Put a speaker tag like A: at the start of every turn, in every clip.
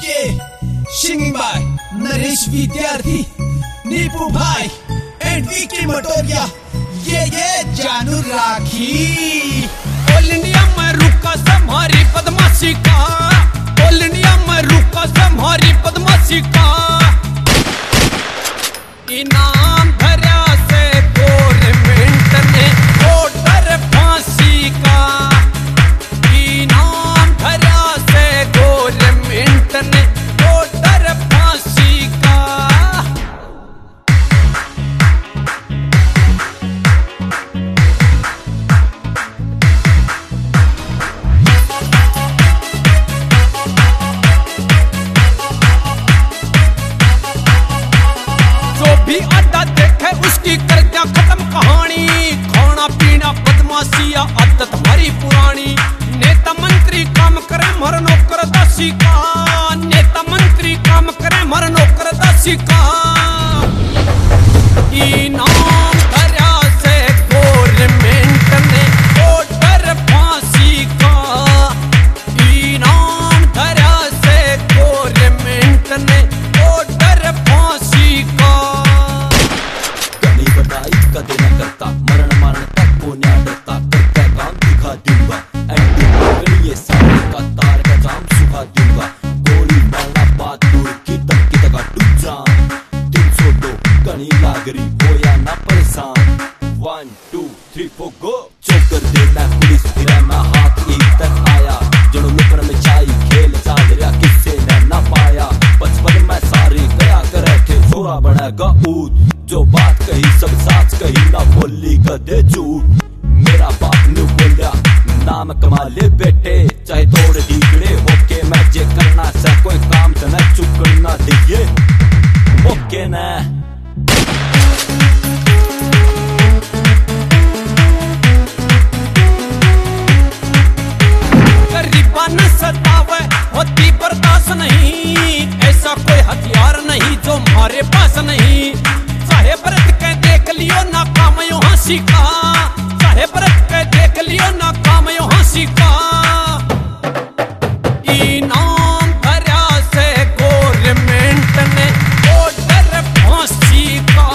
A: Singing by Naresh Vidyarthi, Nipu Bhai and Vicky Matoria. ये जानू राखी।
B: All India में रुका सम्हारी बदमाशी का, ऑल इंडिया में रुका सम्हारी बदमाशी का। इनाम भरा से गवर्नमेंट ने ऑर्डर फांसी का, इनाम भरा से गवर्नमेंट ने ऑर्डर फांसी का। भी आधा देखे उसकी कर दिया खत्म कहानी। खाना पीना बदमाशिया आदत हमारी पुरानी। नेता मंत्री काम करे मर नौकर दासी का, नेता मंत्री काम करे मर नौकर दासी का। इनाम भरा से गवर्नमेंट ने ऑर्डर फांसी का, इनाम भरा से गवर्नमेंट ने ऑर्डर फांसी का।
C: कदे न करता मरण मारने तक को न्या डरता, करता काम दिखा दूंगा। एंटी पकड़िए सामने का तार का जाम सुखा दूंगा। गोली मारना बात दूर की तक की तक डूब जान। 302 कनी लागरी हो या ना परेशान। 1 2 3 4 गो चोकर दे मैं पुलिस फिरा मैं हाथ एक तक आया। जड़ों लुकड़ में छाई खेल चाल रहा किससे ने ना पाया। बचपन में सारे गया करे थे छोरा बनेगा ऊद। जो बात कही सब साच कही ना बोली कदे झूठ। मेरा बाप नु बोलिया नाम कमा ले बेटे, चाहे तोड़ दीगड़े होके मैं जे करना से कोई काम तो न चुकना दिए ओके न।
B: गरीबा न सतावे होती बर्दाश्त नहीं, ऐसा कोई हथियार नहीं जो हमारे पास नहीं। चाहे व्रत के देख लियो ना काम यो हंसी का, चाहे व्रत के देख लियो ना काम यो हंसी का। इनाम भरा से गवर्नमेंट ने ऑर्डर फांसी का,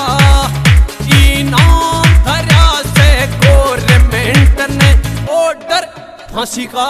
B: इनाम भरा से गवर्नमेंट ने ऑर्डर फांसी का।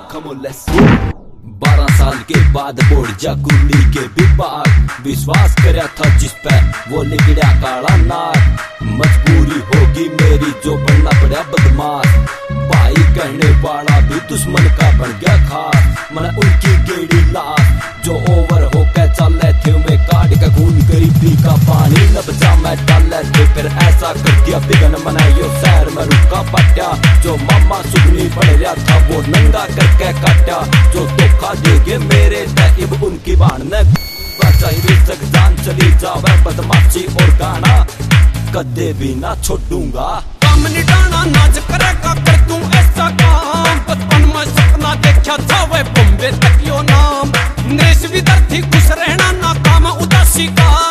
C: 12 साल के बाद बोर्ड जा कुली के विभाग। विश्वास करया था जिस पे वो लिखड़ा काला नाग। मजबूरी होगी मेरी जो बनना पड़ा बदमाश। भाई कहने वाला भी दुश्मन का बन गया खास। मन उनकी गेड़ी लाश जो ओवर होकर चले थे मैं काट का खून गरीबी का पानी न बचा मैं डाले थे। फिर ऐसा कर दिया बिगन मनाइयो शहर में रुका पट्या। जो मामा सुगनी पड़ रहा था वो नंगा करके काटा। जो धोखा देगे मेरे तैब उनकी बाण ने चाहिए तक जान चली जावे। बदमाशी और गाना कदे भी ना छोड़ूंगा।
B: काम निटाना नाच करेगा कर तू ऐसा काम। बचपन में सपना देखा था वे बॉम्बे तक यो नाम। नरेश विद्यार्थी खुश रहना ना काम उदासी का।